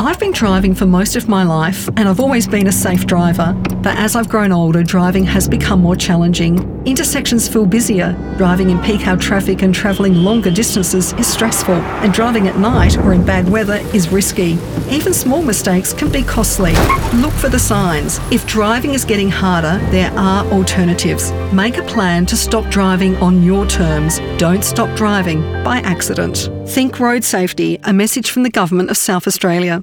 I've been driving for most of my life and I've always been a safe driver, but as I've grown older, driving has become more challenging. Intersections feel busier, driving in peak hour traffic and travelling longer distances is stressful, and driving at night or in bad weather is risky. Even small mistakes can be costly. Look for the signs. If driving is getting harder, there are alternatives. Make a plan to stop driving on your terms. Don't stop driving by accident. Think road safety, a message from the Government of South Australia.